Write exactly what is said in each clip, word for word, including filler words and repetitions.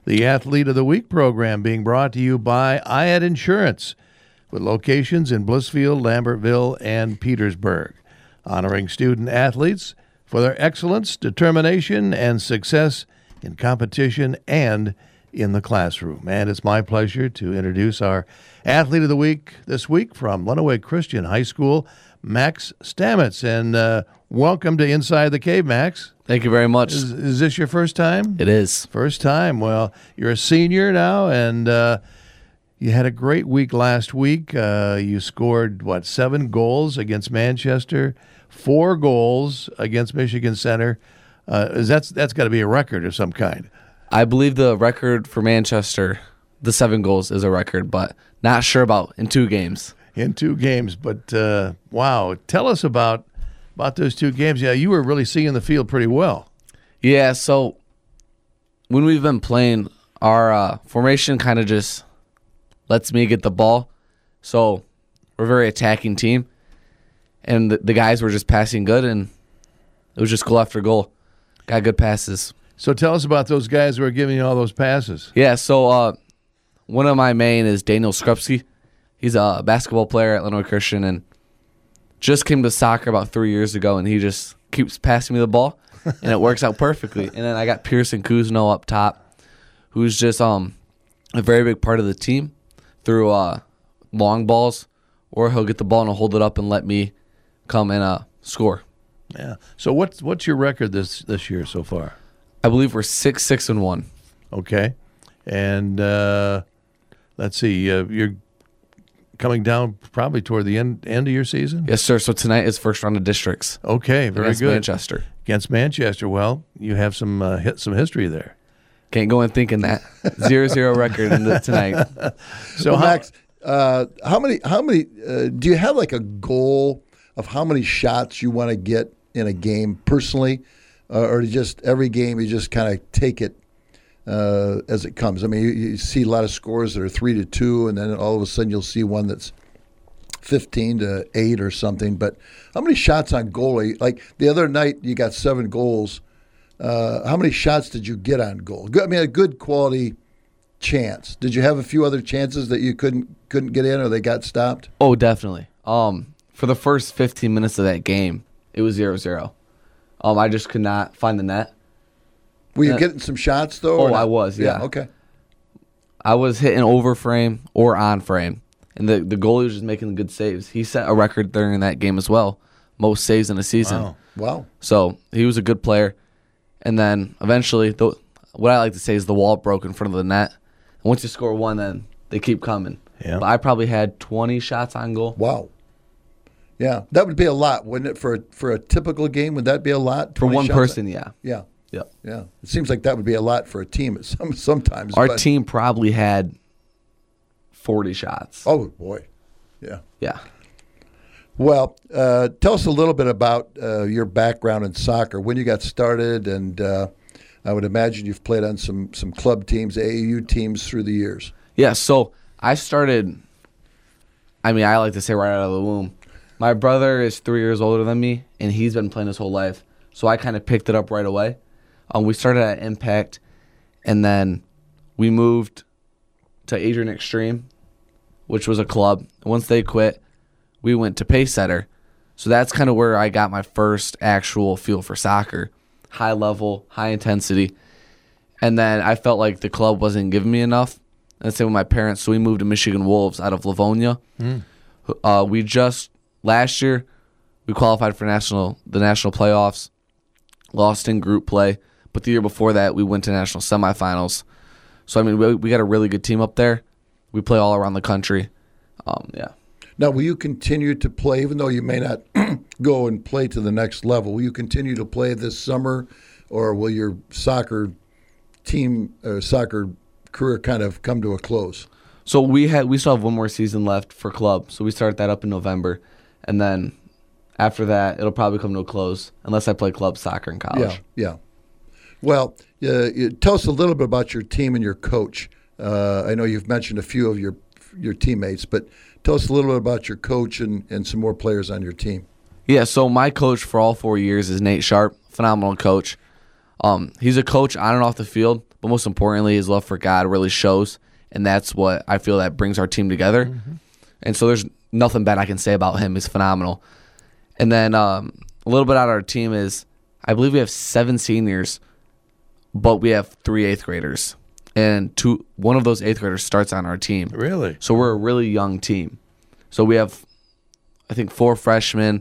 The Athlete of the Week program being brought to you by I A D Insurance, with locations in Blissfield, Lambertville, and Petersburg, honoring student athletes for their excellence, determination, and success in competition and in the classroom. And it's my pleasure to introduce our Athlete of the Week this week from Lenawee Christian High School, Max Stamets. And uh, welcome to Inside the Cave, Max. Thank you very much. Is, is this your first time? It is. First time. Well, you're a senior now, and uh, you had a great week last week. Uh, you scored, what, seven goals against Manchester, four goals against Michigan Center. Uh, is that's that's got to be a record of some kind. I believe the record for Manchester, the seven goals, is a record, but not sure about in two games. In two games, but uh, wow. Tell us about about those two games. Yeah, you were really seeing the field pretty well. Yeah, so when we've been playing, our uh, formation kind of just lets me get the ball. So we're a very attacking team, and the, the guys were just passing good, and it was just goal after goal. Got good passes. So tell us about those guys who are giving you all those passes. Yeah, so uh, one of my main is Daniel Skrupski. He's a basketball player at Lenawee Christian and just came to soccer about three years ago, and he just keeps passing me the ball, and it works out perfectly. And then I got Pearson Kuzno up top, who's just um a very big part of the team through uh, long balls, or he'll get the ball and he'll hold it up and let me come and uh, score. Yeah. So what's what's your record this this year so far? I believe we're six six and one. Okay, and uh, let's see, uh, you're coming down probably toward the end end of your season. Yes, sir. So tonight is first round of districts. Okay, very against good. Manchester. Against Manchester. Well, you have some uh, hit some history there. Can't go in thinking that zero zero record into tonight. So well, how, Max, uh, how many? How many? Uh, do you have like a goal of how many shots you want to get in a game personally, uh, or just every game you just kind of take it uh, as it comes? I mean, you, you see a lot of scores that are three to two, and then all of a sudden you'll see one that's fifteen to eight or something. But how many shots on goal? Are you, like the other night, you got seven goals. Uh, how many shots did you get on goal? Good, I mean, a good quality chance. Did you have a few other chances that you couldn't couldn't get in, or they got stopped? Oh, definitely. Um, for the first fifteen minutes of that game, it was zero zero. Um, I just could not find the net. Were you Uh, getting some shots, though? Oh, or not? I was, yeah. Okay. I was hitting over frame or on frame, and the, the goalie was just making good saves. He set a record during that game as well, most saves in a season. Wow. Wow. So he was a good player. And then eventually, the, what I like to say is the wall broke in front of the net. And once you score one, then they keep coming. Yeah. But I probably had twenty shots on goal. Wow. Yeah, that would be a lot, wouldn't it? For a, for a typical game, would that be a lot? For twenty one shots? person, yeah. Yeah. Yeah. Yeah. It seems like that would be a lot for a team at some sometimes. Our but, team probably had forty shots. Oh boy. Yeah. Yeah. Well, uh, tell us a little bit about uh, your background in soccer, when you got started, and uh, I would imagine you've played on some, some club teams, A A U teams through the years. Yeah, so I started, I mean, I like to say right out of the womb. My brother is three years older than me, and he's been playing his whole life. So I kind of picked it up right away. Um, we started at Impact, and then we moved to Adrian Extreme, which was a club. Once they quit, we went to Pacesetter. So that's kind of where I got my first actual feel for soccer. High level, high intensity. And then I felt like the club wasn't giving me enough. And same with my parents. So we moved to Michigan Wolves out of Livonia. Mm. Uh, we just, last year, we qualified for national the national playoffs, lost in group play. But the year before that, we went to national semifinals. So, I mean, we, we got a really good team up there. We play all around the country. Um, yeah. Now, will you continue to play, even though you may not go and play to the next level? Will you continue to play this summer, or will your soccer team, uh, soccer career kind of come to a close? So we had we still have one more season left for club. So we start that up in November, and then after that, it'll probably come to a close unless I play club soccer in college. Yeah, yeah. Well, uh, you, tell us a little bit about your team and your coach. Uh, I know you've mentioned a few of your your teammates, but tell us a little bit about your coach and, and some more players on your team. Yeah, so my coach for all four years is Nate Sharp, phenomenal coach. Um, he's a coach on and off the field, but most importantly, his love for God really shows, and that's what I feel that brings our team together. Mm-hmm. And so there's nothing bad I can say about him. He's phenomenal. And then um, a little bit out of our team is, I believe we have seven seniors, but we have three eighth graders. And two, one of those eighth graders starts on our team. Really? So we're a really young team. So we have, I think, four freshmen,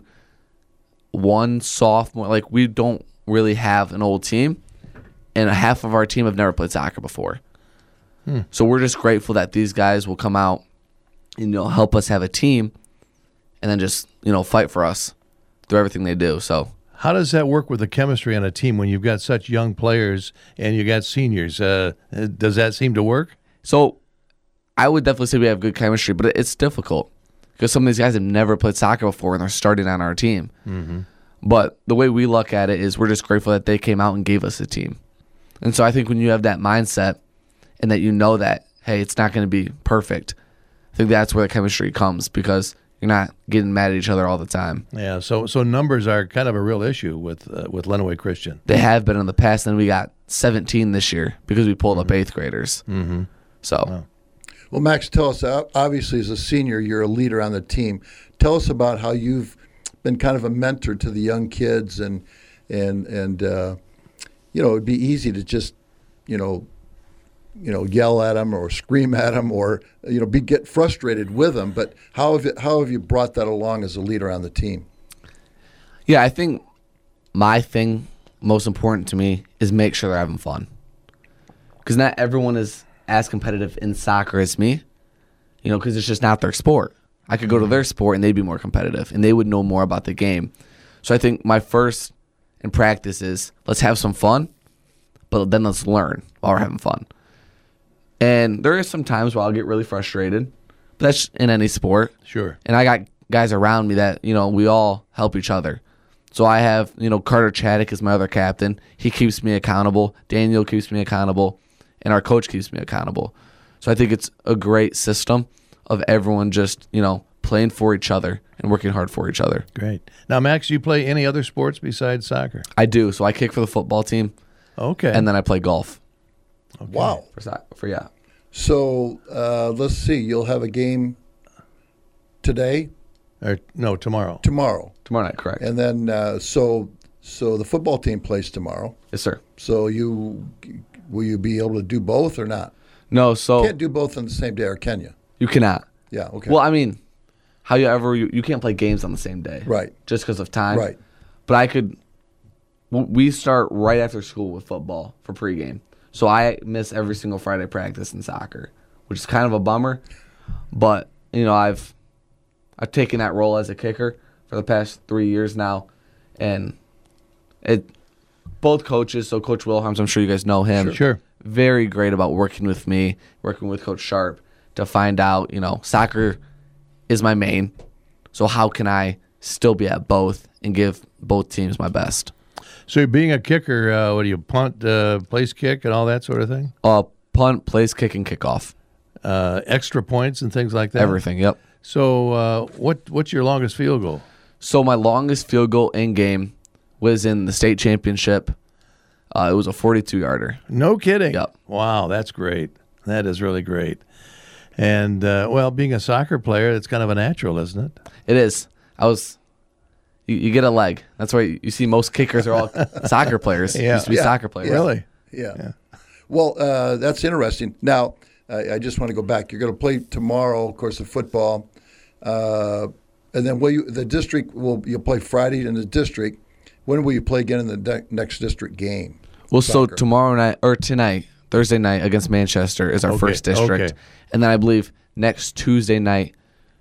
one sophomore. Like, we don't really have an old team, and half of our team have never played soccer before. Hmm. So we're just grateful that these guys will come out and, you know, help us have a team, and then just, you know, fight for us through everything they do. So how does that work with the chemistry on a team when you've got such young players and you got seniors? Uh, does that seem to work? So I would definitely say we have good chemistry, but it's difficult because some of these guys have never played soccer before and they're starting on our team. Mm-hmm. But the way we look at it is we're just grateful that they came out and gave us a team. And so I think when you have that mindset and that you know that, hey, it's not going to be perfect, I think that's where the chemistry comes, because you're not getting mad at each other all the time. Yeah, so so numbers are kind of a real issue with uh, with Lenawee Christian. They have been in the past, and we got seventeen this year because we pulled mm-hmm. up eighth graders. Mm-hmm. So, wow. Well, Max, tell us, obviously as a senior, you're a leader on the team. Tell us about how you've been kind of a mentor to the young kids, and, and, and uh, you know, it'd be easy to just, you know, you know, yell at them or scream at them or, you know, be get frustrated with them. But how have you, how have you brought that along as a leader on the team? Yeah, I think my thing most important to me is make sure they're having fun, because not everyone is as competitive in soccer as me, you know, because it's just not their sport. I could go to their sport and they'd be more competitive and they would know more about the game. So I think my first in practice is let's have some fun, but then let's learn while we're having fun. And there is some times where I'll get really frustrated, but that's in any sport. Sure. And I got guys around me that, you know, we all help each other. So I have, you know, Carter Chaddick is my other captain. He keeps me accountable. Daniel keeps me accountable. And our coach keeps me accountable. So I think it's a great system of everyone just, you know, playing for each other and working hard for each other. Great. Now, Max, do you play any other sports besides soccer? I do. So I kick for the football team. Okay. And then I play golf. Okay. Wow. For, so- for yeah. So uh, let's see. You'll have a game today? Or no, tomorrow. Tomorrow. Tomorrow night, correct. And then uh, so so the football team plays tomorrow. Yes, sir. So you will you be able to do both or not? No, so You can't do both on the same day, or can you? you cannot. Yeah. Okay. Well, I mean, however, you, you can't play games on the same day. Right. Just because of time. Right. But I could, w- we start right after school with football for pregame. So I miss every single Friday practice in soccer, which is kind of a bummer. But, you know, I've I've taken that role as a kicker for the past three years now. And it both coaches, so Coach Wilhelms, I'm sure you guys know him. Sure. Sure. Very great about working with me, working with Coach Sharp to find out, you know, soccer is my main. So how can I still be at both and give both teams my best? So being a kicker, uh, what do you, punt, uh, place kick, and all that sort of thing? Uh, punt, place, kick, and kickoff. Uh, extra points and things like that? Everything, yep. So uh, what what's your longest field goal? So my longest field goal in game was in the state championship. Uh, it was a forty-two yarder. No kidding. Yep. Wow, that's great. That is really great. And, uh, well, being a soccer player, it's kind of a natural, isn't it? It is. I was... You, you get a leg. That's why you, you see most kickers are all soccer players. Yeah. Used to be Yeah. soccer players. Really? Yeah. Yeah. Well, uh, that's interesting. Now, I, I just want to go back. You're going to play tomorrow, of course, the football, uh, and then will you? The district will you'll play Friday in the district. When will you play again in the de- next district game? Well, so Soccer. tomorrow night, or tonight, Thursday night against Manchester is our Okay, first district. okay. And then I believe next Tuesday night,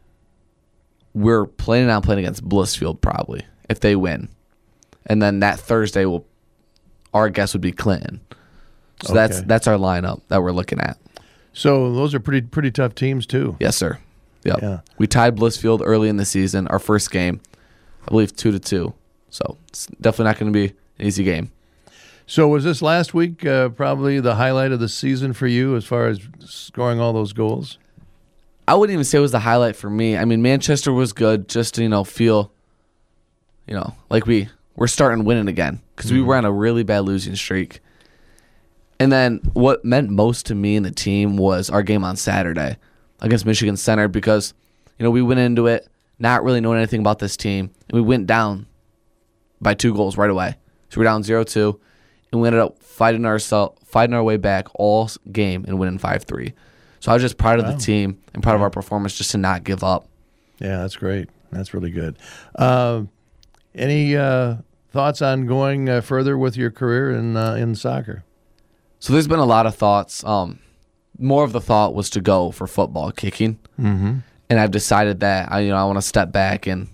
we're planning on playing against Blissfield probably, if they win. And then that Thursday, will our guess would be Clinton. So that's Okay. that's our lineup that we're looking at. So those are pretty pretty tough teams, too. Yes, sir. Yep. Yeah. We tied Blissfield early in the season, our first game, I believe two to two. So it's definitely not going to be an easy game. So was this last week uh, probably the highlight of the season for you as far as scoring all those goals? I wouldn't even say it was the highlight for me. I mean, Manchester was good just to, you know, feel, you know, like we, we're starting winning again because Mm-hmm. we were on a really bad losing streak. And then what meant most to me and the team was our game on Saturday against Michigan Center because, you know, we went into it not really knowing anything about this team, and we went down by two goals right away. So we're down zero two, and we ended up fighting ourselves, fighting our way back all game and winning five three. So I was just proud of Wow. the team and proud of our performance just to not give up. Yeah, that's great. That's really good. Uh, any uh, thoughts on going uh, further with your career in uh, in soccer? So there's been a lot of thoughts. Um, more of the thought was to go for football, kicking. Mm-hmm. And I've decided that I, you know, I want to step back, and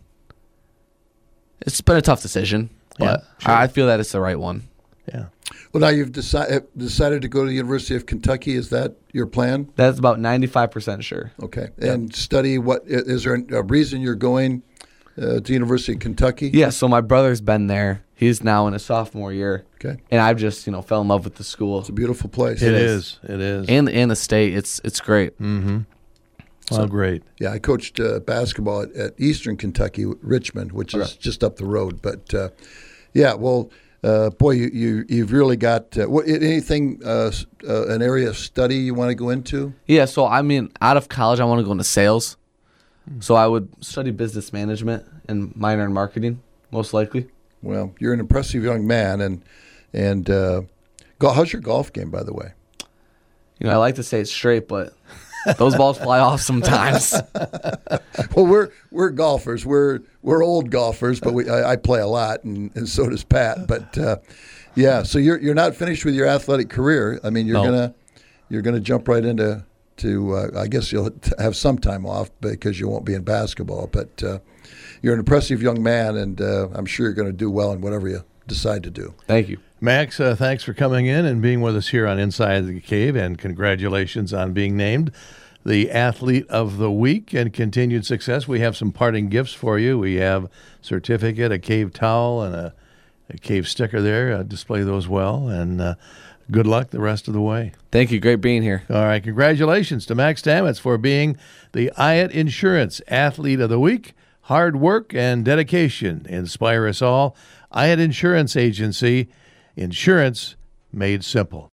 it's been a tough decision, but Yeah, sure. I feel that it's the right one. Yeah. Well, now you've decided decided to go to the University of Kentucky. Is that your plan? That's about ninety-five percent sure. Okay. And study what? Is there a reason you're going uh, to the University of Kentucky? Yeah, so my brother's been there. He's now in his sophomore year. Okay. And I've just, you know, fell in love with the school. It's a beautiful place. It is. It is. And, and the state. It's it's great. Mm-hmm. Well, great. Yeah, I coached uh, basketball at, at Eastern Kentucky, Richmond, which is Okay. just up the road. But uh, yeah, well, uh, boy, you, you you've really got uh, what, anything uh, s- uh, an area of study you want to go into? Yeah, so I mean, out of college, I want to go into sales. So I would study business management and minor in marketing, most likely. Well, you're an impressive young man, and and uh, go, how's your golf game, by the way? You know, I like to say it's straight, but those balls fly off sometimes. Well, we're we're golfers. We're we're old golfers, but we I, I play a lot, and, and so does Pat. But uh, yeah, so you're you're not finished with your athletic career. I mean, you're No. gonna you're gonna jump right into to. Uh, I guess you'll t- have some time off because you won't be in basketball. But uh, you're an impressive young man, and uh, I'm sure you're going to do well in whatever you decide to do. Thank you. Max, uh, thanks for coming in and being with us here on Inside the Cave, and congratulations on being named the Athlete of the Week and continued success. We have some parting gifts for you. We have a certificate, a cave towel, and a, a cave sticker there. Uh, display those well, and uh, good luck the rest of the way. Thank you. Great being here. All right, congratulations to Max Stamets for being the Hyatt Insurance Athlete of the Week. Hard work and dedication inspire us all. Hyatt Insurance Agency, insurance made simple.